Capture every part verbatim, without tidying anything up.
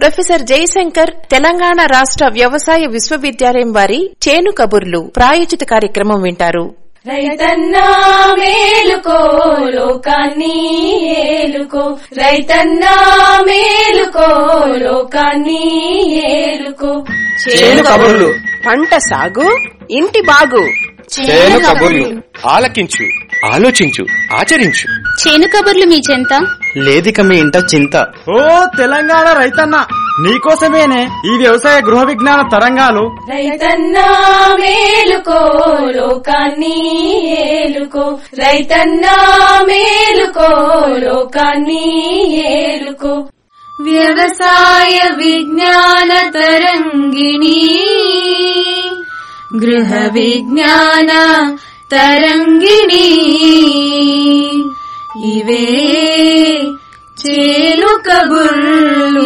Professor Jayashankar Telangana రాష్ట్ర వ్యవసాయ విశ్వవిద్యాలయం వారి చేను కబుర్లు ప్రాయోజిత కార్యక్రమం వింటారు. రైతన్నా మేలుకో లోకాన్ని ఏలుకో, రైతన్నా మేలుకో లోకాన్ని ఏలుకో. చేను కబుర్లు, పంట సాగు, ఇంటి బాగు. చేను కబుర్లు ఆలకించు, ఆలోచించు, ఆచరించు. చేను కబుర్లు మీ చెంత లేదిక మీ ఇంట చింత. ఓ తెలంగాణ రైతన్న, నీకోసమేనే ఈ వ్యవసాయ గృహ విజ్ఞాన తరంగాలు. రైతన్నా మేలుకో లోకాన్ని ఏలుకో, రైతన్నా మేలుకో లోకాన్ని ఏలుకో. వ్యవసాయ విజ్ఞాన తరంగిణి, గృహ విజ్ఞాన తరంగిణి. ఇవే చేను కబుర్లు.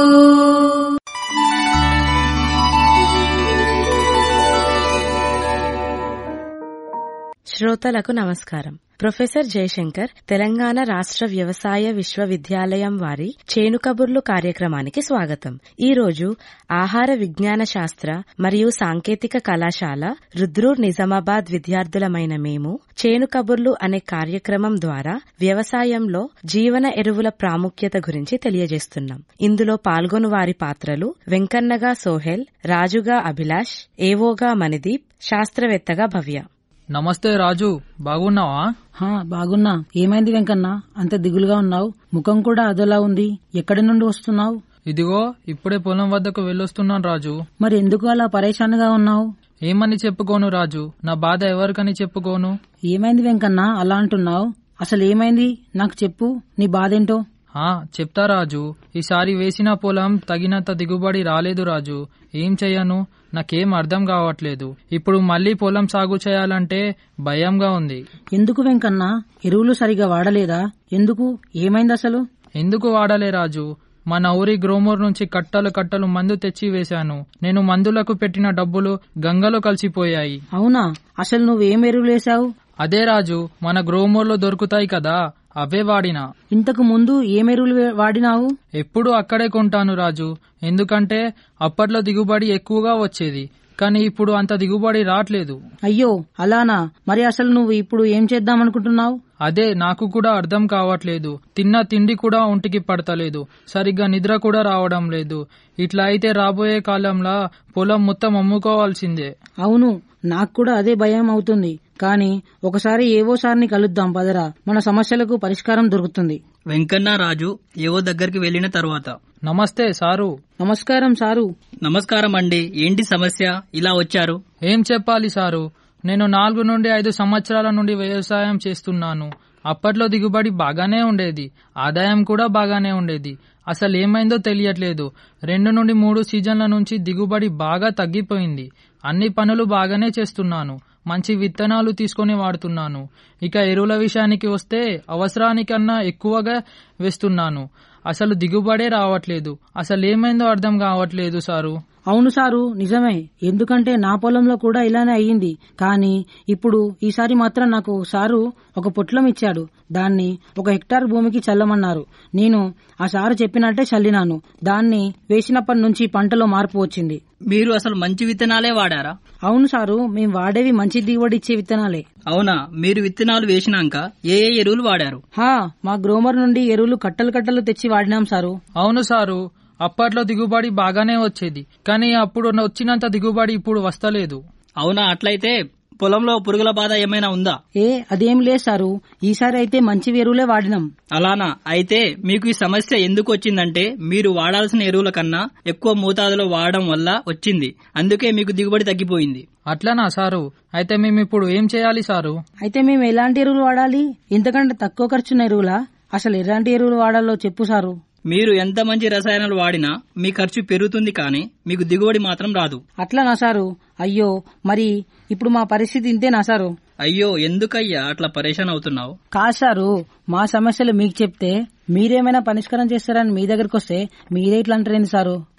శ్రోతలకు నమస్కారం. ప్రొఫెసర్ జయశంకర్ తెలంగాణ రాష్ట్ర వ్యవసాయ విశ్వవిద్యాలయం వారి చేను కబుర్లు కార్యక్రమానికి స్వాగతం. ఈ రోజు ఆహార విజ్ఞాన శాస్త్ర మరియు సాంకేతిక కళాశాల రుద్రూర్ నిజామాబాద్ విద్యార్థులమైన మేము చేను కబుర్లు అనే కార్యక్రమం ద్వారా వ్యవసాయంలో జీవన ఎరువుల ప్రాముఖ్యత గురించి తెలియజేస్తున్నాం. ఇందులో పాల్గొను వారి పాత్రలు వెంకన్నగా సోహెల్, రాజుగా అభిలాష్, ఏవోగా మణిదీప్, శాస్త్రవేత్తగా భవ్య. నమస్తే రాజు, బాగున్నావా? హా బాగున్నా. ఏమైంది వెంకన్న, అంత దిగులుగా ఉన్నావు? ముఖం కూడా అదోలా ఉంది. ఎక్కడి నుండి వస్తున్నావు? ఇదిగో ఇప్పుడే పొలం వద్దకు వెళ్ళొస్తున్నాను రాజు. మరి ఎందుకు అలా పరేషాన్గా ఉన్నావు? ఏమని చెప్పుకోను రాజు, నా బాధ ఎవరికని చెప్పుకోను. ఏమైంది వెంకన్న అలా అంటున్నావు? అసలు ఏమైంది నాకు చెప్పు, నీ బాధేంటో. ఆ చెప్తా రాజు. ఈసారి వేసిన పొలం తగినంత దిగుబడి రాలేదు రాజు. ఏం చెయ్యను, నాకేం అర్థం కావట్లేదు. ఇప్పుడు మళ్లీ పొలం సాగు చేయాలంటే భయంగా ఉంది. ఎందుకు వెంకన్న, ఎరువులు సరిగా వాడలేదా? ఎందుకు, ఏమైంది అసలు? ఎందుకు వాడలే రాజు, మన ఊరి గ్రోమోర్ నుంచి కట్టలు కట్టలు మందు తెచ్చి వేశాను. నేను మందులకు పెట్టిన డబ్బులు గంగలో కలిసిపోయాయి. అవునా? అసలు నువ్వేం ఎరువులు వేశావు? అదే రాజు, మన గ్రోమోర్లో దొరుకుతాయి కదా, అవే వాడినా. ఇంతకు ముందు ఏం ఎరువులు వాడినావు? ఎప్పుడు అక్కడే కొంటాను రాజు, ఎందుకంటే అప్పట్లో దిగుబడి ఎక్కువగా వచ్చేది. కానీ ఇప్పుడు అంత దిగుబడి రావట్లేదు. అయ్యో అలానా? మరి అసలు నువ్వు ఇప్పుడు ఏం చేద్దామనుకుంటున్నావు? అదే నాకు కూడా అర్థం కావట్లేదు. తిన్న తిండి కూడా ఒంటికి పడతలేదు, సరిగ్గా నిద్ర కూడా రావడం లేదు. ఇట్లా అయితే రాబోయే కాలంలో పొలం మొత్తం అమ్ముకోవాల్సిందే. అవును, నాకు కూడా అదే భయం అవుతుంది. కానీ ఒకసారి ఏవో సార్ని కలుద్దాం పదరా, మన సమస్యలకు పరిష్కారం దొరుకుతుంది. వెంకన్న రాజు ఏవో దగ్గరికి వెళ్లిన తర్వాత, నమస్తే సారు. నమస్కారం సారు. నమస్కారం అండి, ఏంటి సమస్య, ఇలా వచ్చారు? ఏం చెప్పాలి సారు, నేను నాలుగు నుండి ఐదు సంవత్సరాల నుండి వ్యవసాయం చేస్తున్నాను. అప్పట్లో దిగుబడి బాగానే ఉండేది, ఆదాయం కూడా బాగానే ఉండేది. అసలు ఏమైందో తెలియట్లేదు. రెండు నుండి మూడు సీజన్ల నుంచి దిగుబడి బాగా తగ్గిపోయింది. అన్ని పనులు బాగానే చేస్తున్నాను, మంచి విత్తనాలు తీసుకుని వాడుతున్నాను. ఇక ఎరువుల విషయానికి వస్తే అవసరానికన్నా ఎక్కువగా వేస్తున్నాను. అసలు దిగుబడే రావట్లేదు. అసలు ఏమైందో అర్థం కావట్లేదు సారు. అవును సారు, నిజమే. ఎందుకంటే నా పొలంలో కూడా ఇలానే అయ్యింది. కానీ ఇప్పుడు ఈసారి మాత్రం నాకు సారు ఒక పొట్లం ఇచ్చాడు. దాన్ని ఒక హెక్టార్ భూమికి చల్లమన్నారు. నేను ఆ సారు చెప్పినట్టే చల్లినాను. దాన్ని వేసినప్పటి నుంచి పంటలో మార్పు వచ్చింది. మీరు అసలు మంచి విత్తనాలే వాడారా? అవును సారు, మేం వాడేవి మంచి దిగుబడి ఇచ్చే విత్తనాలే. అవునా? మీరు విత్తనాలు వేసినాక ఏ ఏ ఎరువులు వాడారు? హా, మా గ్రోమర్ నుండి ఎరువులు కట్టలు కట్టలు తెచ్చి వాడినాం సారు. అవును సారు, అప్పట్లో దిగుబడి బాగానే వచ్చేది, కానీ అప్పుడు వచ్చినంత దిగుబడి ఇప్పుడు వస్తలేదు. అవునా? అట్లయితే పొలంలో పురుగుల బాధ ఏమైనా ఉందా? ఏ అదేం లేదు సారు, ఈసారి అయితే మంచి ఎరువులే వాడినాం. అలానా? అయితే మీకు ఈ సమస్య ఎందుకు వచ్చిందంటే మీరు వాడాల్సిన ఎరువుల కన్నా ఎక్కువ మోతాదులో వాడడం వల్ల వచ్చింది. అందుకే మీకు దిగుబడి తగ్గిపోయింది. అట్లనా సారు? అయితే మేము ఇప్పుడు ఏం చేయాలి సారు? అయితే మేము ఎలాంటి ఎరువులు వాడాలి? ఇంతకంటే తక్కువ ఖర్చున్న ఎరువులా? అసలు ఎలాంటి ఎరువులు వాడాలో చెప్పు సారు. మీరు ఎంత మంచి రసాయనాలు వాడినా మీ ఖర్చు పెరుగుతుంది, కానీ మీకు దిగుబడి మాత్రం రాదు. అట్లనా సారు? అయ్యో, మరి ఇప్పుడు మా పరిస్థితి ఇంతేనా సారు? అయ్యో, ఎందుకయ్యా అట్లా పరేషాన్ అవుతున్నావు? కాదు సారు, మా సమస్యలు మీకు చెప్తే మీరేమైనా పరిష్కారం చేస్తారని మీ దగ్గరకు వస్తే మీరే ఇట్లా అంటారేంది సారు?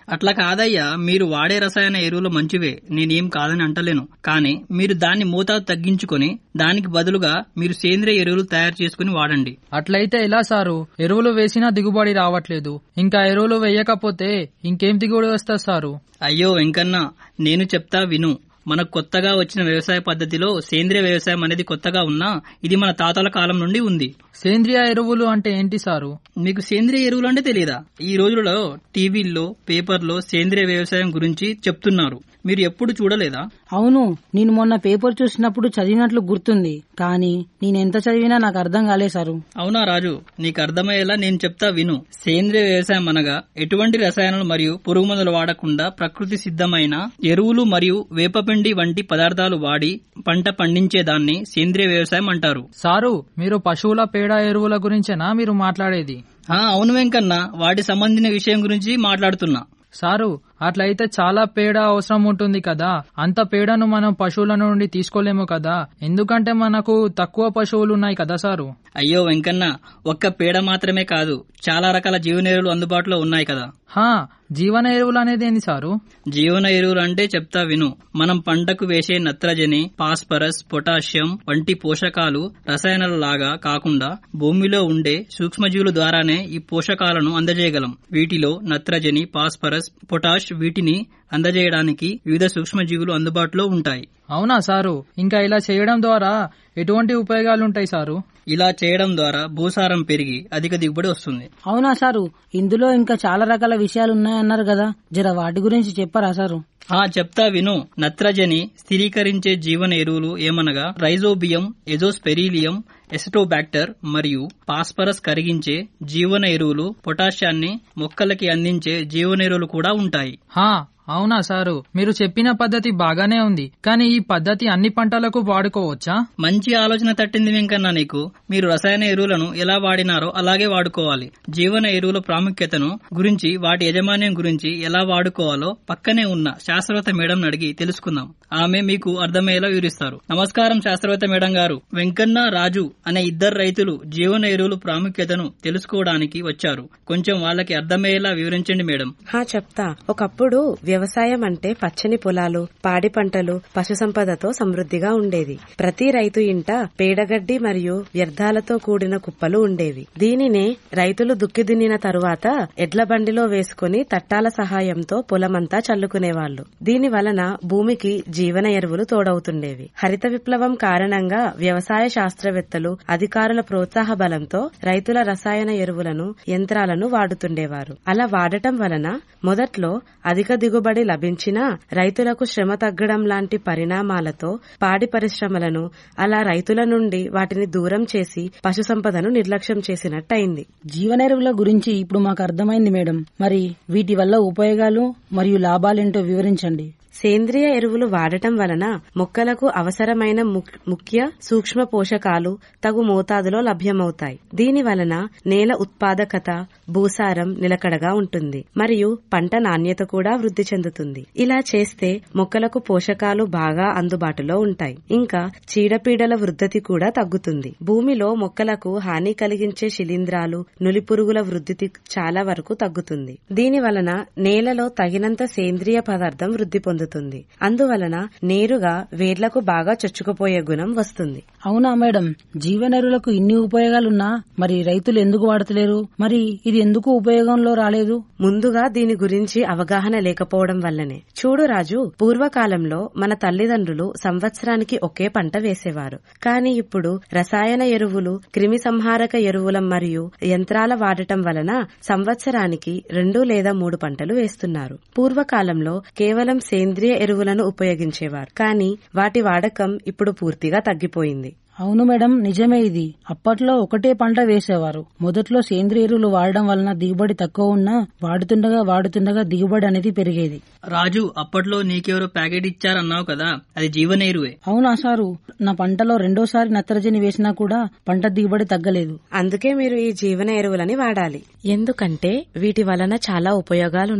అట్లా కాదయ్యా, మీరు వాడే రసాయన ఎరువులు మంచివే, నేనేం కాదని అంటలేను. కానీ మీరు దాన్ని మోతాదు తగ్గించుకొని దానికి బదులుగా మీరు సేంద్రియ ఎరువులు తయారు చేసుకుని వాడండి. అట్లయితే ఎలా సారు? ఎరువులు వేసినా దిగుబడి రావట్లేదు, ఇంకా ఎరువులు వేయకపోతే ఇంకేం దిగుబడి వస్తా సారు? అయ్యో వెంకన్న, నేను చెప్తా విను. మనకు కొత్తగా వచ్చిన వ్యవసాయ పద్ధతిలో సేంద్రియ వ్యవసాయం అనేది కొత్తగా ఉన్నా ఇది మన తాతల కాలం నుండి ఉంది. సేంద్రియ ఎరువులు అంటే ఏంటి సారు? మీకు సేంద్రియ ఎరువులు అంటే తెలియదా? ఈ రోజులలో టీవీల్లో, పేపర్లో సేంద్రియ వ్యవసాయం గురించి చెప్తున్నారు. మీరు ఎప్పుడు చూడలేదా? అవును, నేను మొన్న పేపర్ చూసినప్పుడు చదివినట్లు గుర్తుంది, కానీ నేనెంత చదివినా నాకు అర్థం కాలే సారు. అవునా రాజు, నీకు అర్థమయ్యేలా నేను చెప్తా విను. సేంద్రియ వ్యవసాయం అనగా ఎటువంటి రసాయనాలు మరియు పురుగు మందులు వాడకుండా ప్రకృతి సిద్ధమైన ఎరువులు మరియు వేపపిండి వంటి పదార్థాలు వాడి పంట పండించేదాన్ని సేంద్రియ వ్యవసాయం అంటారు. సారు, మీరు పశువుల పేడ ఎరువుల గురించేనా మీరు మాట్లాడేది? అవును వెంకన్న, వాటి సంబంధించిన విషయం గురించి మాట్లాడుతున్నా. సారు, అట్లయితే చాలా పేడ అవసరం ఉంటుంది కదా, అంత పేడను మనం పశువుల నుండి తీసుకోలేము కదా, ఎందుకంటే మనకు తక్కువ పశువులు ఉన్నాయి కదా సారు. అయ్యో వెంకన్న, ఒక్క పేడ మాత్రమే కాదు, చాలా రకాల జీవన ఎరువులు అందుబాటులో ఉన్నాయి కదా. హా, జీవన ఎరువులు అనేది ఏంది సారు? జీవన ఎరువులు అంటే చెప్తా విను. మనం పంటకు వేసే నత్రజని, ఫాస్ఫరస్, పొటాషియం వంటి పోషకాలు రసాయనాల లాగా కాకుండా భూమిలో ఉండే సూక్ష్మజీవుల ద్వారానే ఈ పోషకాలను అందజేయగలం. వీటిలో నత్రజని, ఫాస్ఫరస్, పొటాష్ వీటిని అందజేయడానికి వివిధ సూక్ష్మజీవులు అందుబాటులో ఉంటాయి. అవునా సారు? ఇంకా ఇలా చేయడం ద్వారా ఎటువంటి ఉపయోగాలుంటాయి సారు? ఇలా చేయడం ద్వారా భూసారం పెరిగి అధిక దిగుబడి వస్తుంది. అవునా సారు? ఇందులో ఇంకా చాలా రకాల విషయాలు ఉన్నాయన్నారు కదా, జర వాటి గురించి చెప్పరా సారు? ఆ చెప్తా విను. నత్రజని స్థిరీకరించే జీవన ఎరువులు ఏమనగా రైజోబియం, ఎజోస్పెరీలియం, ఎసిటోబాక్టర్ మరియు ఫాస్ఫరస్ కరిగించే జీవన ఎరువులు, పొటాషియాన్ని మొక్కలకి అందించే జీవన ఎరువులు కూడా ఉంటాయి. హా, అవునా సారు? మీరు చెప్పిన పద్ధతి బాగానే ఉంది, కానీ ఈ పద్ధతి అన్ని పంటలకు వాడుకోవచ్చా? మంచి ఆలోచన తట్టింది వెంకన్న నీకు. మీరు రసాయన ఎరువులను ఎలా వాడినారో అలాగే వాడుకోవాలి. జీవన ఎరువుల ప్రాముఖ్యతను గురించి, వాటి యాజమాన్యం గురించి ఎలా వాడుకోవాలో పక్కనే ఉన్న శాస్త్రవేత్త మేడం అడిగి తెలుసుకుందాం. ఆమె మీకు అర్థమయ్యేలా వివరిస్తారు. నమస్కారం శాస్త్రవేత్త మేడం గారు. వెంకన్న, రాజు అనే ఇద్దరు రైతులు జీవన ఎరువుల ప్రాముఖ్యతను తెలుసుకోవడానికి వచ్చారు. కొంచెం వాళ్ళకి అర్థమయ్యేలా వివరించండి మేడం. హా చెప్తా. ఒకప్పుడు వ్యవసాయం అంటే పచ్చని పొలాలు, పాడి పంటలు, పశు సంపదతో సమృద్ధిగా ఉండేది. ప్రతి రైతు ఇంట పేడగడ్డి మరియు వ్యర్థాలతో కూడిన కుప్పలు ఉండేవి. దీనినే రైతులు దుక్కి దున్నిన తరువాత ఎడ్ల బండిలో వేసుకుని తట్టాల సహాయంతో పొలమంతా చల్లుకునేవాళ్లు. దీని వలన భూమికి జీవన ఎరువులు తోడవుతుండేవి. హరిత విప్లవం కారణంగా వ్యవసాయ శాస్త్రవేత్తలు, అధికారుల ప్రోత్సాహ బలంతో రైతుల రసాయన ఎరువులను, యంత్రాలను వాడుతుండేవారు. అలా వాడటం వలన మొదట్లో అధిక దిగుబడి లభించినా రైతులకు శ్రమ తగ్గడం లాంటి పరిణామాలతో పాడి పరిశ్రమలను, అలా రైతుల నుండి వాటిని దూరం చేసి పశు సంపదను నిర్లక్ష్యం చేసినట్టయింది. జీవన ఎరువుల గురించి ఇప్పుడు మాకు అర్థమైంది మేడం. మరి వీటి వల్ల ఉపయోగాలు మరియు లాభాలేంటో వివరించండి. సేంద్రియ ఎరువులు వాడటం వలన మొక్కలకు అవసరమైన ముఖ్య సూక్ష్మ పోషకాలు తగు మోతాదులో లభ్యమవుతాయి. దీని వలన నేల ఉత్పాదకత, భూసారం నిలకడగా ఉంటుంది మరియు పంట నాణ్యత కూడా వృద్ధి చెందుతుంది. ఇలా చేస్తే మొక్కలకు పోషకాలు బాగా అందుబాటులో ఉంటాయి. ఇంకా చీడపీడల వృద్ధి కూడా తగ్గుతుంది. భూమిలో మొక్కలకు హాని కలిగించే శిలీంధ్రాలు, నులిపురుగుల వృద్ధి చాలా వరకు తగ్గుతుంది. దీని వలన నేలలో తగినంత సేంద్రియ పదార్థం వృద్ధి పొందుతుంది. అందువలన నేరుగా వేర్లకు బాగా చొచ్చుకుపోయే గుణం వస్తుంది. అవునా మేడం? జీవనెరువులకు ఇన్ని ఉపయోగాలున్నా మరి రైతులు ఎందుకు వాడతలేరు? మరి ఇది ఎందుకు ఉపయోగంలో రాలేదు? ముందుగా దీని గురించి అవగాహన లేకపోవడం వల్లనే. చూడు రాజు, పూర్వకాలంలో మన తల్లిదండ్రులు సంవత్సరానికి ఒకే పంట వేసేవారు. కానీ ఇప్పుడు రసాయన ఎరువులు, క్రిమి సంహారక ఎరువుల మరియు యంత్రాల వాడటం వలన సంవత్సరానికి రెండు లేదా మూడు పంటలు వేస్తున్నారు. పూర్వకాలంలో కేవలం సేంద్రియ ఎరువులను ఉపయోగించేవారు, కానీ వాటి వాడకం ఇప్పుడు పూర్తిగా తగ్గిపోయింది. అవును మేడం, నిజమే ఇది. అప్పట్లో ఒకటే పంట వేసేవారు. మొదట్లో సేంద్రియ ఎరువులు వాడడం వలన దిగుబడి తక్కువ ఉన్నా వాడుతుండగా వాడుతుండగా దిగుబడి అనేది పెరిగేది. రాజు, అప్పట్లో నీకెవరో ప్యాకెట్ ఇచ్చారన్నావు కదా, అది జీవన ఎరువే. అవునా సారు? నా పంటలో రెండోసారి నత్రజని వేసినా కూడా పంట దిగుబడి తగ్గలేదు. అందుకే మీరు ఈ జీవన ఎరువులని వాడాలి. ఎందుకంటే వీటి వలన చాలా ఉపయోగాలున్నాయి.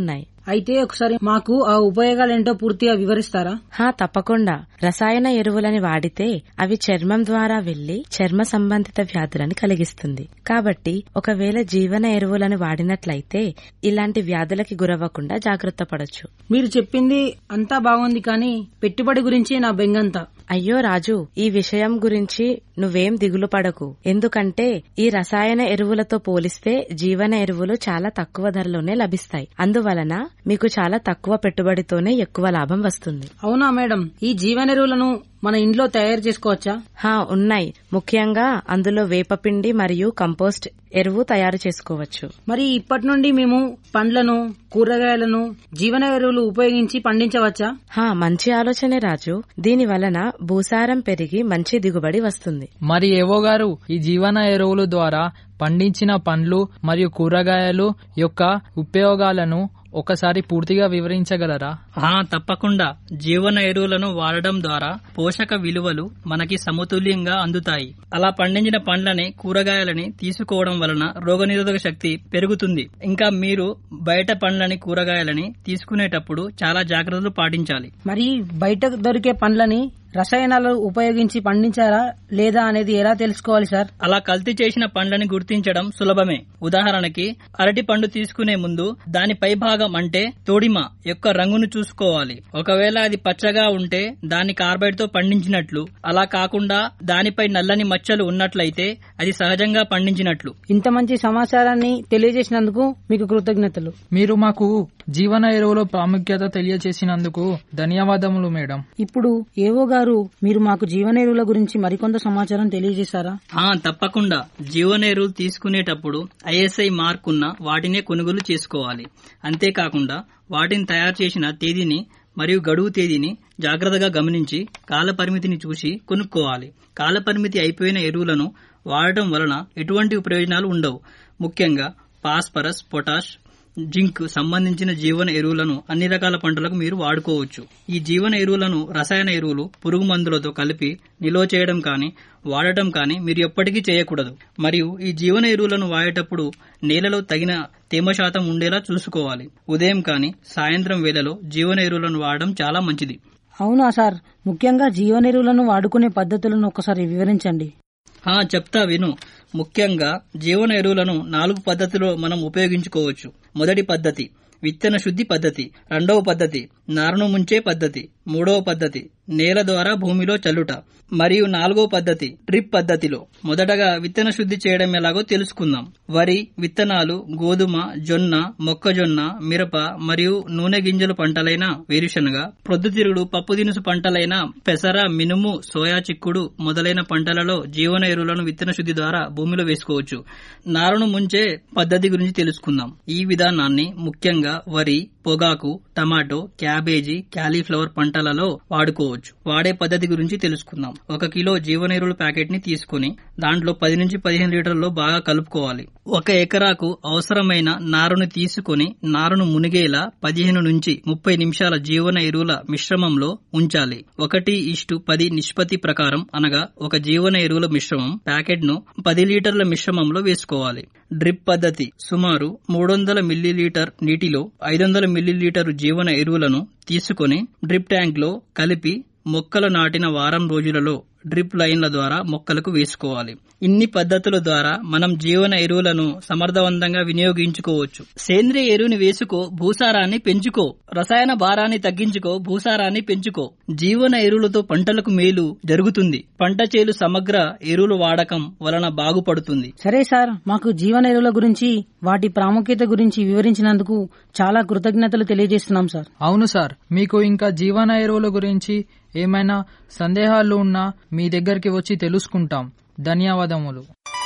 అయితే ఒకసారి మాకు ఆ ఉపయోగాలేంటో పూర్తిగా వివరిస్తారా? హా తప్పకుండా. రసాయన ఎరువులని వాడితే అవి చర్మం ద్వారా వెళ్లి చర్మ సంబంధిత వ్యాధులను కలిగిస్తుంది. కాబట్టి ఒకవేళ జీవన ఎరువులను వాడినట్లయితే ఇలాంటి వ్యాధులకి గురవ్వకుండా జాగ్రత్త పడొచ్చు. మీరు చెప్పింది అంతా బాగుంది, కానీ పెట్టుబడి గురించి నా బెంగంతా. అయ్యో రాజు, ఈ విషయం గురించి నువ్వేం దిగులు పడకు. ఎందుకంటే ఈ రసాయన ఎరువులతో పోలిస్తే జీవన ఎరువులు చాలా తక్కువ ధరలోనే లభిస్తాయి. అందువలన మీకు చాలా తక్కువ పెట్టుబడితోనే ఎక్కువ లాభం వస్తుంది. అవునా మేడం, ఈ జీవన ఎరువులను మన ఇంట్లో తయారు చేసుకోవచ్చా? హా ఉన్నాయి. ముఖ్యంగా అందులో వేపపిండి మరియు కంపోస్ట్ ఎరువు తయారు చేసుకోవచ్చు. మరి ఇప్పటి నుండి మేము పండ్లను, కూరగాయలను జీవన ఎరువులు ఉపయోగించి పండించవచ్చా? హా మంచి ఆలోచనే రాజు. దీని వలన భూసారం పెరిగి మంచి దిగుబడి వస్తుంది. మరి ఏవో గారు, ఈ జీవన ఎరువుల ద్వారా పండించిన పండ్లు మరియు కూరగాయలు యొక్క ఉపయోగాలను ఒకసారి పూర్తిగా వివరించగలరా? ఆ తప్పకుండా. జీవన ఎరువులను వాడడం ద్వారా పోషక విలువలు మనకి సమతుల్యంగా అందుతాయి. అలా పండించిన పండ్లని, కూరగాయలని తీసుకోవడం వలన రోగనిరోధక శక్తి పెరుగుతుంది. ఇంకా మీరు బయట పండ్లని, కూరగాయలని తీసుకునేటప్పుడు చాలా జాగ్రత్తలు పాటించాలి. మరి బయట దొరికే పండ్లని రసాయనాలు ఉపయోగించి పండించారా లేదా అనేది ఎలా తెలుసుకోవాలి సార్? అలా కల్తీ చేసిన పండ్లని గుర్తించడం సులభమే. ఉదాహరణకి అరటి పండు తీసుకునే ముందు దాని పై భాగం అంటే తోడిమ యొక్క రంగును చూసుకోవాలి. ఒకవేళ అది పచ్చగా ఉంటే దాన్ని కార్బైడ్ తో పండించినట్లు, అలా కాకుండా దానిపై నల్లని మచ్చలు ఉన్నట్లయితే అది సహజంగా పండించినట్లు. ఇంత మంచి సమాచారాన్ని తెలియజేసినందుకు మీకు కృతజ్ఞతలు. మీరు మాకు జీవన ఎరువుల ప్రాముఖ్యత తెలియజేసినందుకు ధన్యవాదములు మేడం. ఇప్పుడు ఏవో గారు, మీరు మాకు జీవన ఎరువుల గురించి మరికొంత సమాచారం తెలియజేశారా? ఆ తప్పకుండా. జీవన ఎరువులు తీసుకునేటప్పుడు ఐఎస్ఐ మార్క్ ఉన్న వాటినే కొనుగోలు చేసుకోవాలి. అంతేకాకుండా వాటిని తయారు చేసిన తేదీని మరియు గడువు తేదీని జాగ్రత్తగా గమనించి కాల పరిమితిని చూసి కొనుక్కోవాలి. కాల పరిమితి అయిపోయిన ఎరువులను వాడటం వలన ఎటువంటి ప్రయోజనాలు ఉండవు. ముఖ్యంగా ఫాస్ఫరస్, పొటాష్, జింక్ సంబంధించిన జీవన ఎరువులను అన్ని రకాల పంటలకు మీరు వాడుకోవచ్చు. ఈ జీవన ఎరువులను రసాయన ఎరువులు, పురుగు మందులతో కలిపి నిల్వ చేయడం కానీ వాడటం కానీ మీరు ఎప్పటికీ చేయకూడదు. మరియు ఈ జీవన ఎరువులను వాడేటప్పుడు నేలలో తగిన తేమ శాతం ఉండేలా చూసుకోవాలి. ఉదయం కానీ సాయంత్రం వేళలో జీవన ఎరువులను వాడడం చాలా మంచిది. అవునా సార్, ముఖ్యంగా జీవన ఎరువులను వాడుకునే పద్ధతులను ఒకసారి వివరించండి. ఆ చెప్తా విను. ముఖ్యంగా జీవన ఎరువులను నాలుగు పద్ధతిలో మనం ఉపయోగించుకోవచ్చు. మొదటి పద్ధతి విత్తన శుద్ధి పద్ధతి, రెండవ పద్ధతి నారును ముంచే పద్ధతి, మూడవ పద్ధతి నేల ద్వారా భూమిలో చల్లుట, మరియు నాలుగవ పద్ధతి డ్రిప్ పద్ధతిలో. మొదటగా విత్తన శుద్ధి చేయడం ఎలాగో తెలుసుకుందాం. వరి విత్తనాలు, గోధుమ, జొన్న, మొక్కజొన్న, మిరప మరియు నూనె గింజల పంటలైన వేరుశనగ, ప్రొద్దుతిరుగుడు, పప్పు దినుసు పంటలైన పెసర, మినుము, సోయా చిక్కుడు మొదలైన పంటలలో జీవన ఎరువులను విత్తన శుద్ధి ద్వారా భూమిలో వేసుకోవచ్చు. నారును ముంచే పద్ధతి గురించి తెలుసుకుందాం. ఈ విధానాన్ని ముఖ్యంగా వరి, పొగాకు, టమాటో, క్యాబేజీ, క్యాలీఫ్లవర్ పంటలలో వాడుకోవచ్చు. వాడే పద్ధతి గురించి తెలుసుకుందాం. ఒక కిలో జీవన ఎరువుల ప్యాకెట్ ని తీసుకుని దాంట్లో పది నుంచి పదిహేను లీటర్లలో బాగా కలుపుకోవాలి. ఒక ఎకరాకు అవసరమైన నారును తీసుకుని నారును మునిగేలా పదిహేను నుంచి ముప్పై నిమిషాల జీవన ఎరువుల మిశ్రమంలో ఉంచాలి. ఒకటి ఇష్టు పది నిష్పత్తి ప్రకారం, అనగా ఒక జీవన ఎరువుల మిశ్రమం ప్యాకెట్ ను పది లీటర్ల మిశ్రమంలో వేసుకోవాలి. డ్రిప్ పద్ధతి సుమారు మూడు వందల మిల్లీలీటర్ నీటిలో ఐదు వందల మిల్లీలీటర్ జీవన ఎరువులను తీసుకుని డ్రిప్ ట్యాంక్ లో కలిపి మొక్కలు నాటిన వారం రోజులలో డ్రిప్ లైన్ల ద్వారా మొక్కలకు వేసుకోవాలి. ఇన్ని పద్ధతుల ద్వారా మనం జీవన ఎరువులను సమర్థవంతంగా వినియోగించుకోవచ్చు. సేంద్రియ ఎరువుని వేసుకో, భూసారాన్ని పెంచుకో. రసాయన భారాన్ని తగ్గించుకో, భూసారాన్ని పెంచుకో. జీవన ఎరువులతో పంటలకు మేలు జరుగుతుంది. పంట చేలు సమగ్ర ఎరువుల వాడకం వలన బాగుపడుతుంది. సరే సార్, మాకు జీవన ఎరువుల గురించి, వాటి ప్రాముఖ్యత గురించి వివరించినందుకు చాలా కృతజ్ఞతలు తెలియజేస్తున్నాం సార్. అవును సార్, మీకు ఇంకా జీవన ఎరువుల గురించి ఏమైనా సందేహాలు ఉన్నా మీ దగ్గరికి వచ్చి తెలుసుకుంటాం. ధన్యవాదములు.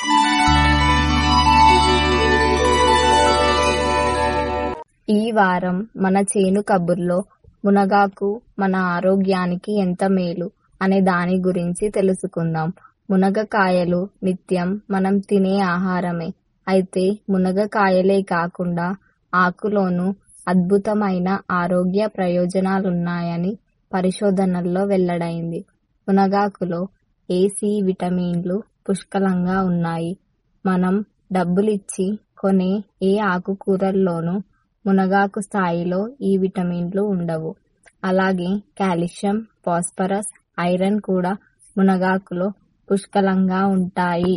ఈ వారం మన చేను కబుర్లో మునగాకు మన ఆరోగ్యానికి ఎంత మేలు అనే దాని గురించి తెలుసుకుందాం. మునగకాయలు నిత్యం మనం తినే ఆహారమే. అయితే మునగకాయలే కాకుండా ఆకులోనూ అద్భుతమైన ఆరోగ్య ప్రయోజనాలున్నాయని పరిశోధనల్లో వెల్లడైంది. మునగాకులో ఏ, సి విటమిన్లు పుష్కలంగా ఉన్నాయి. మనం డబ్బులిచ్చి కొనే ఏ ఆకుకూరల్లోనూ మునగాకు స్థాయిలో ఈ విటమిన్లు ఉండవు. అలాగే కాల్షియం, ఫాస్ఫరస్, ఐరన్ కూడా మునగాకులో పుష్కలంగా ఉంటాయి.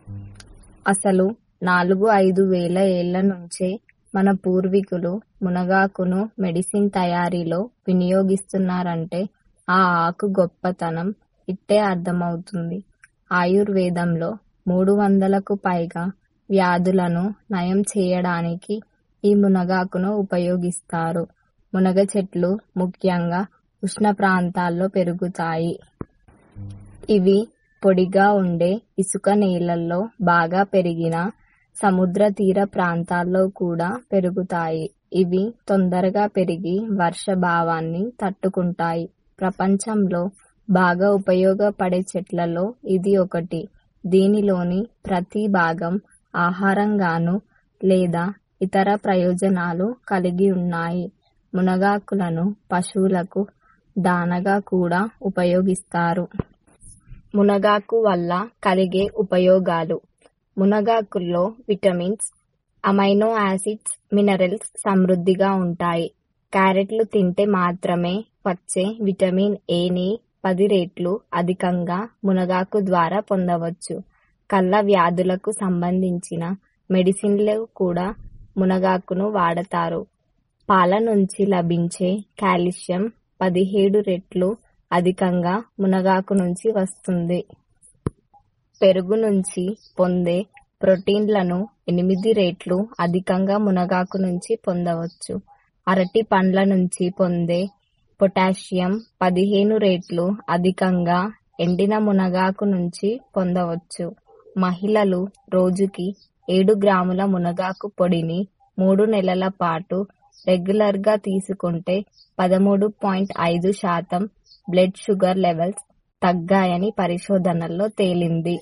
అసలు నాలుగు ఐదు వేల ఏళ్ల నుంచే మన పూర్వీకులు మునగాకును మెడిసిన్ తయారీలో వినియోగిస్తున్నారంటే ఆ ఆకు గొప్పతనం ఇట్టే అర్థమవుతుంది. ఆయుర్వేదంలో మూడు వందలకు పైగా వ్యాధులను నయం చేయడానికి ఈ మునగాకును ఉపయోగిస్తారు. మునగ చెట్లు ముఖ్యంగా ఉష్ణ ప్రాంతాల్లో పెరుగుతాయి. ఇవి పొడిగా ఉండే ఇసుక నేలల్లో బాగా పెరిగిన సముద్ర తీర ప్రాంతాల్లో కూడా పెరుగుతాయి. ఇవి తొందరగా పెరిగి వర్షభావాన్ని తట్టుకుంటాయి. ప్రపంచంలో బాగా ఉపయోగపడే చెట్లలో ఇది ఒకటి. దీనిలోని ప్రతి భాగం ఆహారంగాను లేదా ఇతర ప్రయోజనాలు కలిగి ఉన్నాయి. మునగాకులను పశువులకు దానగా కూడా ఉపయోగిస్తారు. మునగాకు వల్ల కలిగే ఉపయోగాలు. మునగాకుల్లో విటమిన్స్, అమైనో యాసిడ్స్, మినరల్స్ సమృద్ధిగా ఉంటాయి. క్యారెట్లు తింటే మాత్రమే వచ్చే విటమిన్ ఏని పది రెట్లు అధికంగా మునగాకు ద్వారా పొందవచ్చు. కళ్ళ వ్యాధులకు సంబంధించిన మెడిసిన్లు కూడా మునగాకును వాడతారు. పాల నుంచి లభించే కాల్షియం పదిహేడు రెట్లు అధికంగా మునగాకు నుంచి వస్తుంది. పెరుగు నుంచి పొందే ప్రోటీన్లను ఎనిమిది రెట్లు అధికంగా మునగాకు నుంచి పొందవచ్చు. అరటి పండ్ల నుంచి పొందే పొటాషియం పదిహేను రెట్లు అధికంగా ఎండిన మునగాకు నుంచి పొందవచ్చు. మహిళలు రోజుకి ఏడు గ్రాముల మునగాకు పొడిని మూడు నెలల పాటు రెగ్యులర్ గా తీసుకుంటే పదమూడు పాయింట్ ఐదు శాతం బ్లడ్ షుగర్ లెవెల్స్ తగ్గాయని పరిశోధనల్లో తేలింది.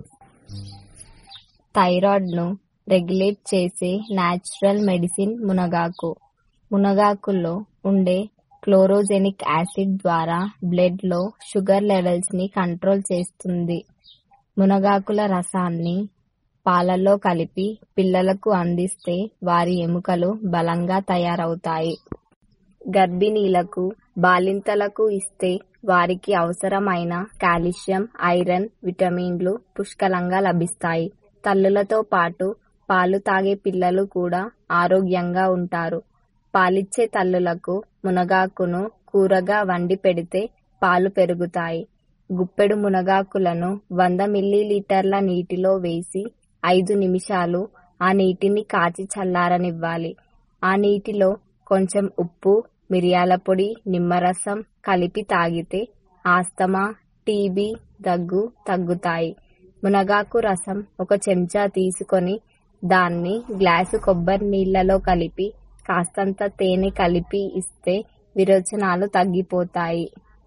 థైరాయిడ్ ను రెగ్యులేట్ చేసే నాచురల్ మెడిసిన్ మునగాకు. మునగాకుల్లో ఉండే క్లోరోజెనిక్ యాసిడ్ ద్వారా బ్లడ్ లో షుగర్ లెవెల్స్ ని కంట్రోల్ చేస్తుంది. మునగాకుల రసాన్ని పాలల్లో కలిపి పిల్లలకు అందిస్తే వారి ఎముకలు బలంగా తయారవుతాయి. గర్భిణీలకు, బాలింతలకు ఇస్తే వారికి అవసరమైన కాల్షియం, ఐరన్, విటమిన్లు పుష్కలంగా లభిస్తాయి. తల్లులతో పాటు పాలు తాగే పిల్లలు కూడా ఆరోగ్యంగా ఉంటారు. పాలిచ్చే తల్లులకు మునగాకును కూరగా వండి పెడితే పాలు పెరుగుతాయి. గుప్పెడు మునగాకులను వంద మిల్లీలీటర్ల నీటిలో వేసి ఐదు నిమిషాలు ఆ నీటిని కాచి చల్లారనివ్వాలి. ఆ నీటిలో కొంచెం ఉప్పు, మిరియాల పొడి, నిమ్మరసం కలిపి తాగితే ఆస్తమా, టీబీ, దగ్గు తగ్గుతాయి. మునగాకు రసం ఒక చెంచా తీసుకొని దాన్ని గ్లాసు కొబ్బరి నీళ్లలో కలిపి కాస్తంత తేనె కలిపి ఇస్తే విరోచనాలు తగ్గిపోతాయి.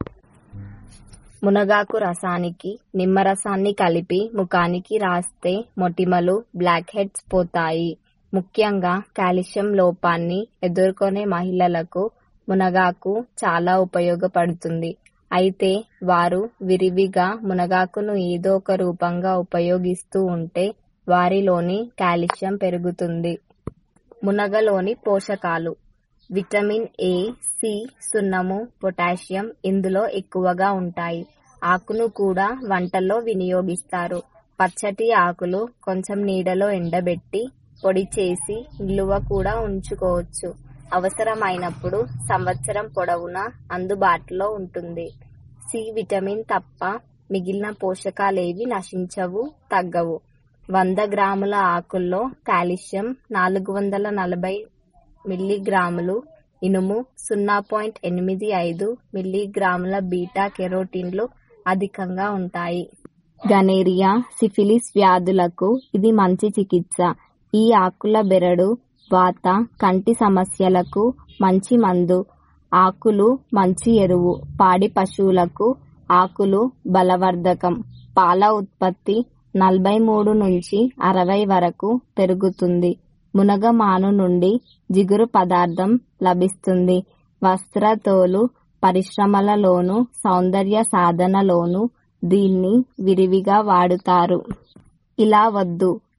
మునగాకు రసానికి నిమ్మరసాన్ని కలిపి ముఖానికి రాస్తే మొటిమలు, బ్లాక్ హెడ్స్ పోతాయి. ముఖ్యంగా కాల్షియం లోపాన్ని ఎదుర్కొనే మహిళలకు మునగాకు చాలా ఉపయోగపడుతుంది. అయితే వారు విరివిగా మునగాకును ఏదో ఒక రూపంగా ఉపయోగిస్తూ ఉంటే వారిలోని కాల్షియం పెరుగుతుంది. మునగలోని పోషకాలు. విటమిన్ ఏ, సి, సున్నము, పొటాషియం ఇందులో ఎక్కువగా ఉంటాయి. ఆకును కూడా వంటల్లో వినియోగిస్తారు. పచ్చటి ఆకులు కొంచెం నీడలో ఎండబెట్టి పొడి చేసి నిలువ కూడా ఉంచుకోవచ్చు. అవసరమైనప్పుడు సంవత్సరం పొడవునా అందుబాటులో ఉంటుంది. సి విటమిన్ తప్ప మిగిలిన పోషకాలేవి నశించవు, తగ్గవు. వంద గ్రాముల ఆకుల్లో కాల్షియం నాలుగు వందల నలభై మిల్లీగ్రాములు, ఇనుము సున్నా పాయింట్ ఎనిమిది ఐదు మిల్లీగ్రాముల బీటా కెరోటిన్లు అధికంగా ఉంటాయి. గనేరియా, సిఫిలిస్ వ్యాధులకు ఇది మంచి చికిత్స. ఈ ఆకుల బెరడు వాత, కంటి సమస్యలకు మంచి మందు. ఆకులు మంచి ఎరువు. పాడి పశువులకు ఆకులు బలవర్ధకం. పాల ఉత్పత్తి నలభై మూడు నుంచి అరవై వరకు పెరుగుతుంది. మునగమాను నుండి జిగురు పదార్థం లభిస్తుంది. వస్త్ర తోలు పరిశ్రమలలోను, సౌందర్య సాధనలోను దీన్ని విరివిగా వాడుతారు. ఇలా వద్దు,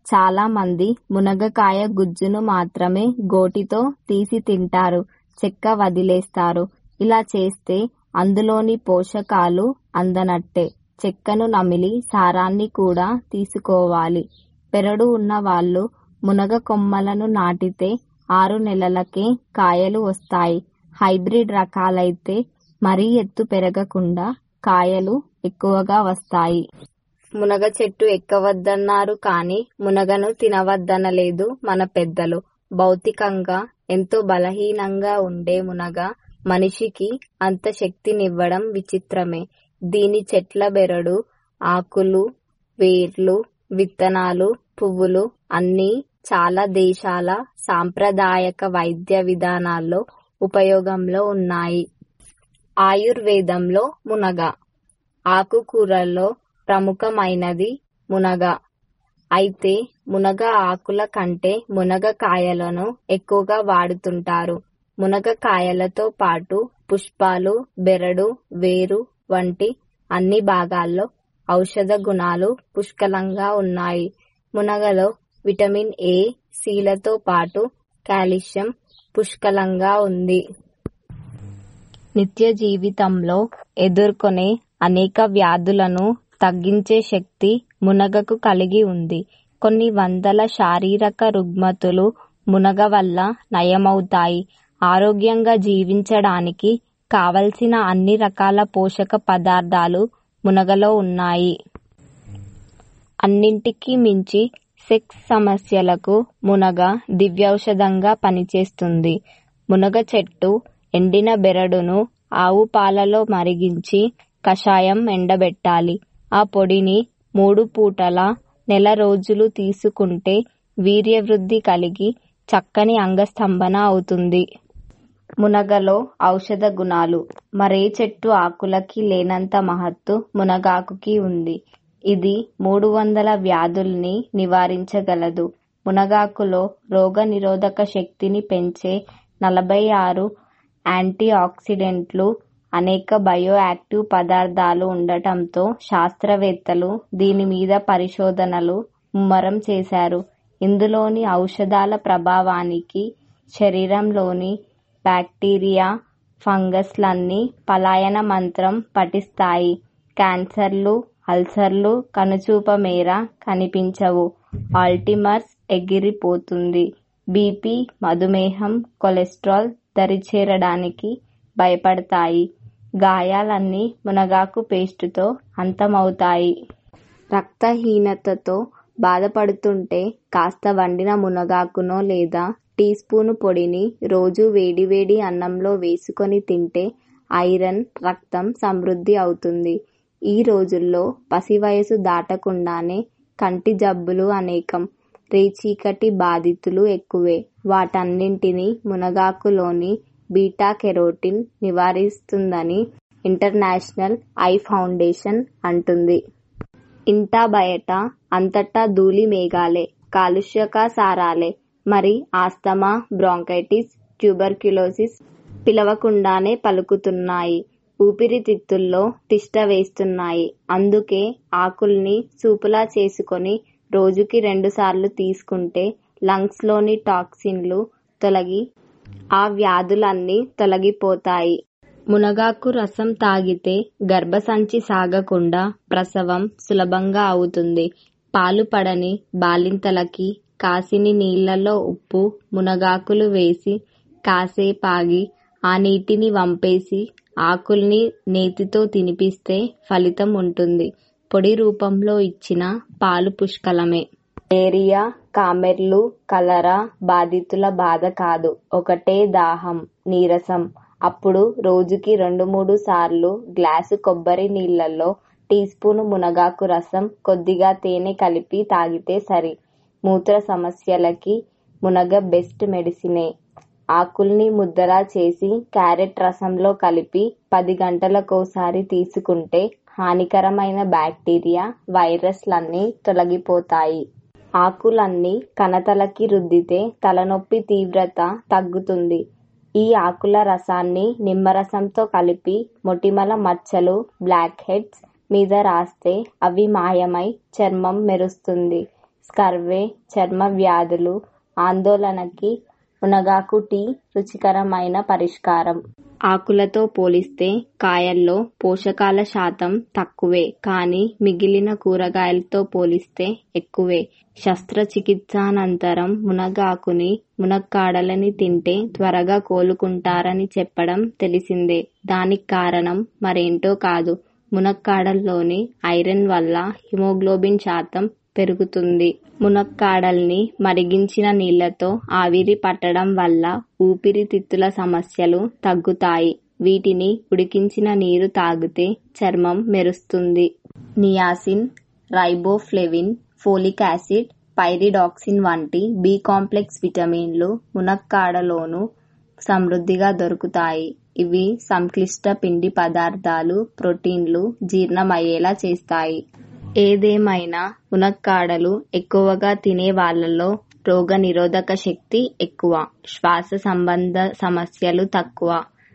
చాలా మంది మునగకాయ గుజ్జును మాత్రమే గోటితో తీసి తింటారు, చెక్క వదిలేస్తారు. ఇలా చేస్తే అందులోని పోషకాలు అందనట్టే. చెక్కను నమిలి సారాన్ని కూడా తీసుకోవాలి. పెరడు ఉన్న వాళ్ళు మునగ కొమ్మలను నాటితే ఆరు నెలలకే కాయలు వస్తాయి. హైబ్రిడ్ రకాలైతే మరీ ఎత్తు పెరగకుండా కాయలు ఎక్కువగా వస్తాయి. మునగ చెట్టు ఎక్కవద్దన్నారు కానీ మునగను తినవద్దనలేదు మన పెద్దలు. భౌతికంగా ఎంతో బలహీనంగా ఉండే మునగ మనిషికి అంత శక్తినివ్వడం విచిత్రమే. దీని చెట్ల బెరడు, ఆకులు, వేర్లు, విత్తనాలు, పువ్వులు అన్నీ చాలా దేశాల సాంప్రదాయక వైద్య విధానాల్లో ఉపయోగంలో ఉన్నాయి. ఆయుర్వేదంలో మునగ ఆకుకూరల్లో ప్రముఖమైనది మునగ. అయితే మునగ ఆకుల కంటే మునగ కాయలను ఎక్కువగా వాడుతుంటారు. మునగ కాయలతో పాటు పుష్పాలు, బెరడు, వేరు వంటి అన్ని భాగాల్లో ఔషధ గుణాలు పుష్కలంగా ఉన్నాయి. మునగలో విటమిన్ ఏ, సిలతో పాటు కాల్షియం పుష్కలంగా ఉంది. నిత్య జీవితంలో ఎదుర్కొనే అనేక వ్యాధులను తగ్గించే శక్తి మునగకు కలిగి ఉంది. కొన్ని వందల శారీరక రుగ్మతులు మునగ వల్ల నయమవుతాయి. ఆరోగ్యంగా జీవించడానికి కావలసిన అన్ని రకాల పోషక పదార్థాలు మునగలో ఉన్నాయి. అన్నింటికీ మించి సెక్స్ సమస్యలకు మునగ దివ్యౌషధంగా పనిచేస్తుంది. మునగ చెట్టు ఎండిన బెరడును ఆవు పాలలో మరిగించి కషాయం ఎండబెట్టాలి. ఆ పొడిని మూడు పూటల నెల రోజులు తీసుకుంటే వీర్యవృద్ధి కలిగి చక్కని అంగస్తంభన అవుతుంది. మునగలో ఔషధ గుణాలు మరే చెట్టు ఆకులకి లేనంత మహత్తు మునగాకుకి ఉంది. ఇది మూడు వందల వ్యాధుల్ని నివారించగలదు. మునగాకులో రోగ నిరోధక శక్తిని పెంచే నలభై ఆరు యాంటీ ఆక్సిడెంట్లు, అనేక బయో యాక్టివ్ పదార్థాలు ఉండటంతో శాస్త్రవేత్తలు దీని మీద పరిశోధనలు ముమ్మరం చేశారు. ఇందులోని ఔషధాల ప్రభావానికి శరీరంలోని బ్యాక్టీరియా, ఫంగస్లన్నీ పలాయన మంత్రం పఠిస్తాయి. క్యాన్సర్లు, అల్సర్లు కనుచూప మేర కనిపించవు. ఆల్టిమర్స్ ఎగిరిపోతుంది. బీపీ, మధుమేహం, కొలెస్ట్రాల్ దరిచేరడానికి భయపడతాయి. గాయాలన్నీ మునగాకు పేస్టుతో అంతమవుతాయి. రక్తహీనతతో బాధపడుతుంటే కాస్త వండిన మునగాకునో లేదా టీ స్పూను పొడిని రోజు వేడివేడి అన్నంలో వేసుకొని తింటే ఐరన్, రక్తం సమృద్ధి అవుతుంది. ఈ రోజుల్లో పసి వయసు దాటకుండానే కంటి జబ్బులు అనేకం. రేచీకటి బాధితులు ఎక్కువే. వాటన్నింటినీ మునగాకులోని బీటా కెరోటిన్ నివారిస్తుందని ఇంటర్నేషనల్ ఐ ఫౌండేషన్ అంటుంది. ఇంటా బయట అంతటా ధూళి మేఘాలే, కాలుష్యకాసారాలే. మరి ఆస్తమా, బ్రాంకైటిస్, ట్యూబర్క్యులోసిస్ పిలవకుండానే పలుకుతున్నాయి. ఊపిరితిత్తుల్లో తిష్ట వేస్తున్నాయి. అందుకే ఆకుల్ని సూపులా చేసుకొని రోజుకి రెండు సార్లు తీసుకుంటే లంగ్స్ లోని టాక్సిన్లు తొలగి ఆ వ్యాధులన్నీ తొలగిపోతాయి. మునగాకు రసం తాగితే గర్భసంచి సాగకుండా ప్రసవం సులభంగా అవుతుంది. పాలు పడని బాలింతలకి కాసిని నీళ్లలో ఉప్పు, మునగాకులు వేసి కాసేపాగి ఆ నీటిని వంపేసి ఆకుల్ని నేతితో తినిపిస్తే ఫలితం ఉంటుంది. పొడి రూపంలో ఇచ్చిన పాలు పుష్కలమే. మలేరియా, కామెర్లు, కలరా బాధితుల బాధ కాదు, ఒకటే దాహం, నీరసం. అప్పుడు రోజుకి రెండు మూడు సార్లు గ్లాసు కొబ్బరి నీళ్లలో టీ స్పూను మునగాకు రసం, కొద్దిగా తేనె కలిపి తాగితే సరి. మూత్ర సమస్యలకి మునగ బెస్ట్ మెడిసినే. ఆకుల్ని ముద్దలా చేసి క్యారెట్ రసంలో కలిపి పది గంటలకోసారి తీసుకుంటే హానికరమైన బ్యాక్టీరియా, వైరస్లన్నీ తొలగిపోతాయి. ఆకులన్నీ కణతలకి రుద్దితే తలనొప్పి తీవ్రత తగ్గుతుంది. ఈ ఆకుల రసాన్ని నిమ్మరసంతో కలిపి మొటిమల మచ్చలు, బ్లాక్ హెడ్స్ మీద రాస్తే అవి మాయమై చర్మం మెరుస్తుంది. స్కర్వే, చర్మ వ్యాధులు ఆందోళనకి మునగాకు టీ రుచికరమైన పరిష్కారం. ఆకులతో పోలిస్తే కాయల్లో పోషకాల శాతం తక్కువే, కానీ మిగిలిన కూరగాయలతో పోలిస్తే ఎక్కువే. శస్త్రచికిత్సానంతరం మునగాకుని, మునక్కాడలని తింటే త్వరగా కోలుకుంటారని చెప్పడం తెలిసిందే. దానికి కారణం మరేంటో కాదు, మునక్కాడల్లోని ఐరన్ వల్ల హిమోగ్లోబిన్ శాతం పెరుగుతుంది. మునక్కాడల్ని మరిగించిన నీళ్లతో ఆవిరి పట్టడం వల్ల ఊపిరితిత్తుల సమస్యలు తగ్గుతాయి. వీటిని ఉడికించిన నీరు తాగితే చర్మం మెరుస్తుంది. Niacin, riboflavin, folic acid, pyridoxine వంటి బి కాంప్లెక్స్ విటమిన్లు మునక్కాడలోనూ సమృద్ధిగా దొరుకుతాయి. ఇవి సంక్లిష్ట పిండి పదార్థాలు, ప్రోటీన్లు జీర్ణమయ్యేలా చేస్తాయి. ఏదేమైనా మునక్కాడలు ఎక్కువగా తినే వాళ్లలో రోగ నిరోధక శక్తి ఎక్కువ, శ్వాస సంబంధ సమస్యలు తక్కువ.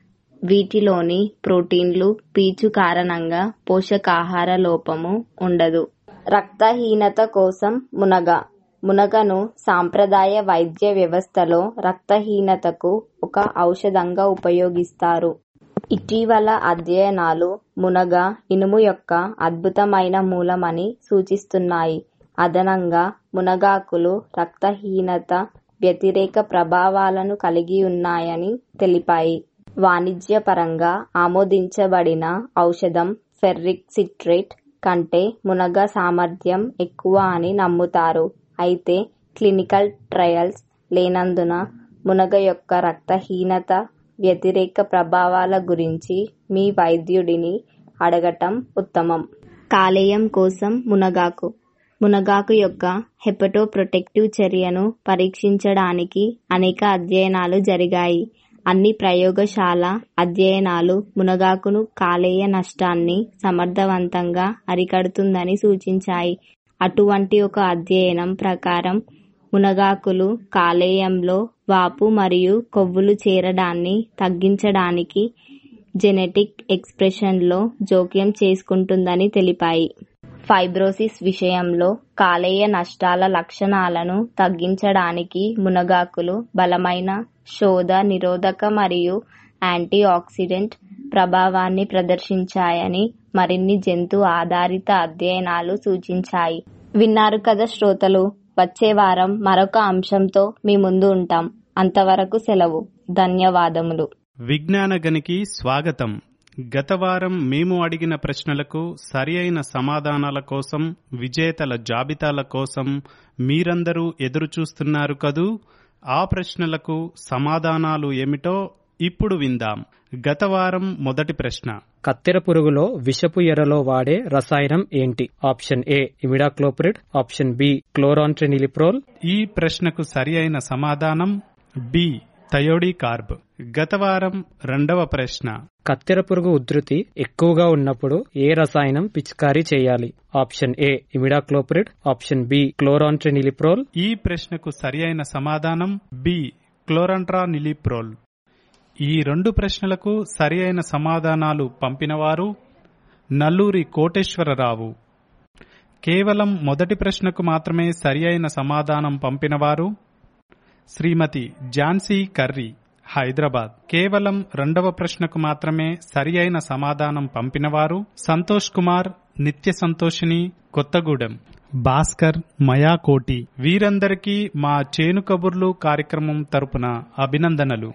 వీటిలోని ప్రోటీన్లు, పీచు కారణంగా పోషకాహార లోపము ఉండదు. రక్తహీనత కోసం మునగ. మునగను సాంప్రదాయ వైద్య వ్యవస్థలో రక్తహీనతకు ఒక ఔషధంగా ఉపయోగిస్తారు. ఇటీవల అధ్యయనాలు మునగ ఇనుము యొక్క అద్భుతమైన మూలమని సూచిస్తున్నాయి. అదనంగా మునగాకులు రక్తహీనత వ్యతిరేక ప్రభావాలను కలిగి ఉన్నాయని తెలిపాయి. వాణిజ్యపరంగా ఆమోదించబడిన ఔషధం ఫెర్రిక్ సిట్రేట్ కంటే మునగ సామర్థ్యం ఎక్కువ అని నమ్ముతారు. అయితే క్లినికల్ ట్రయల్స్ లేనందున మునగ యొక్క రక్తహీనత వ్యతిరేక ప్రభావాల గురించి మీ వైద్యుడిని అడగటం ఉత్తమం. కాలేయం కోసం మునగాకు. మునగాకు యొక్క హెపటోప్రొటెక్టివ్ చర్యను పరీక్షించడానికి అనేక అధ్యయనాలు జరిగాయి. అన్ని ప్రయోగశాల అధ్యయనాలు మునగాకును కాలేయ నష్టాన్ని సమర్థవంతంగా అరికడుతుందని సూచించాయి. అటువంటి ఒక అధ్యయనం ప్రకారం మునగాకులు కాలేయంలో వాపు మరియు కొవ్వులు చేరడాన్ని తగ్గించడానికి జెనెటిక్ ఎక్స్ప్రెషన్లో జోక్యం చేసుకుంటుందని తెలిపాయి. ఫైబ్రోసిస్ విషయంలో కాలేయ నష్టాల లక్షణాలను తగ్గించడానికి మునగాకులు బలమైన శోథ నిరోధక మరియు యాంటీ ఆక్సిడెంట్ ప్రభావాన్ని ప్రదర్శించాయని మరిన్ని జంతు ఆధారిత అధ్యయనాలు సూచించాయి. విన్నారు కదా శ్రోతలు, వచ్చే వారం మరొక అంశంతో మీ ముందు ఉంటాం. అంతవరకు సెలవు. ధన్యవాదములు. విజ్ఞాన గనికి స్వాగతం. గత వారం మేము అడిగిన ప్రశ్నలకు సరి అయిన సమాధానాల కోసం, విజేతల జాబితాల కోసం మీరందరూ ఎదురు చూస్తున్నారు కదూ. ఆ ప్రశ్నలకు సమాధానాలు ఏమిటో ఇప్పుడు విందాం. గత వారం మొదటి ప్రశ్న, కత్తెర పురుగులో విషపు ఎరలో వాడే రసాయనం ఏంటి? Option A imidacloprid, option B chlorantraniliprole. ఈ ప్రశ్నకు సరి అయిన సమాధానం బి థయోడికార్బ్. గత వారం రెండవ ప్రశ్న, కత్తెర పురుగు ఉధృతి ఎక్కువగా ఉన్నప్పుడు ఏ రసాయనం పిచికారీ చేయాలి? Option A imidacloprid, option B chlorantraniliprole. ఈ ప్రశ్నకు సరి అయిన సమాధానం బి క్లోరాంట్రినిలిప్రోల్. ఈ రెండు ప్రశ్నలకు సరి అయిన సమాధానాలు పంపినవారు నల్లూరి కోటేశ్వరరావు. కేవలం మొదటి ప్రశ్నకు మాత్రమే సరి అయిన సమాధానం పంపినవారు శ్రీమతి ఝాన్సీ కర్రీ, హైదరాబాద్. కేవలం రెండవ ప్రశ్నకు మాత్రమే సరి అయిన సమాధానం పంపినవారు సంతోష్ కుమార్, నిత్య సంతోషిని, కొత్తగూడెం. భాస్కర్, మయాకోటి. వీరందరికీ మా చేను కబుర్లు కార్యక్రమం తరపున అభినందనలు.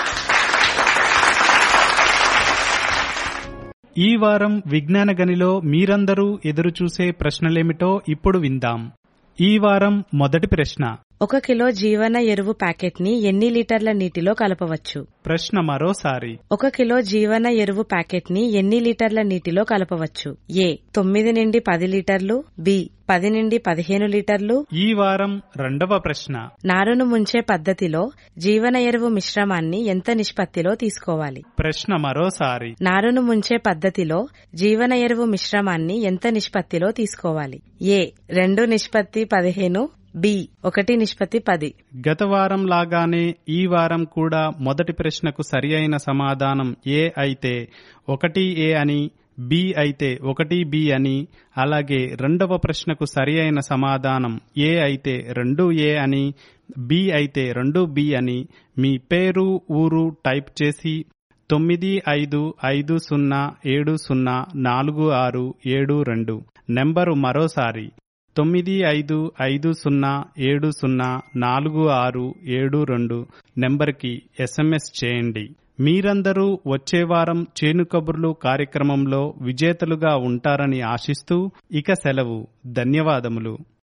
ఈ వారం విజ్ఞాన గనిలో మీరందరూ ఎదురుచూసే ప్రశ్నలేమిటో ఇప్పుడు విందాం. ఈ వారం మొదటి ప్రశ్న, ఒక కిలో జీవన ఎరువు ప్యాకెట్ ని ఎన్ని లీటర్ల నీటిలో కలపవచ్చు? ప్రశ్న మరోసారి. ఒక కిలో జీవన ఎరువు ప్యాకెట్ ని ఎన్ని లీటర్ల నీటిలో కలపవచ్చు? ఏ తొమ్మిది నుండి పది లీటర్లు, బి పది నుండి పదిహేను లీటర్లు. ఈ వారం రెండవ ప్రశ్న, నారును ముంచే పద్ధతిలో జీవన ఎరువు మిశ్రమాన్ని ఎంత నిష్పత్తిలో తీసుకోవాలి? ప్రశ్న మరోసారి. నారును ముంచే పద్ధతిలో జీవన ఎరువు మిశ్రమాన్ని ఎంత నిష్పత్తిలో తీసుకోవాలి? ఏ రెండు నిష్పత్తి పదిహేను, బి ఒకటి నిష్పత్తి పది. గత వారం లాగానే ఈ వారం కూడా మొదటి ప్రశ్నకు సరి అయిన సమాధానం ఏ అయితే ఒకటి ఏ అని బి అయితే ఒకటి బి అని, అలాగే రెండవ ప్రశ్నకు సరి అయిన సమాధానం ఏ అయితే రెండు ఏ అని, బి అయితే రెండు బి అని మీ పేరు ఊరు టైప్ చేసి తొమ్మిది ఐదు ఐదు సున్నా ఏడు సున్నా నాలుగు ఆరు ఏడు రెండు నెంబరు మరోసారి తొమ్మిది ఐదు ఐదు సున్నా ఏడు సున్నా నాలుగు ఆరు ఏడు రెండు నెంబర్కి ఎస్ఎంఎస్ చేయండి. మీరందరూ వచ్చే వారం చేను కబుర్లు కార్యక్రమంలో విజేతలుగా ఉంటారని ఆశిస్తూ ఇక సెలవు. ధన్యవాదములు.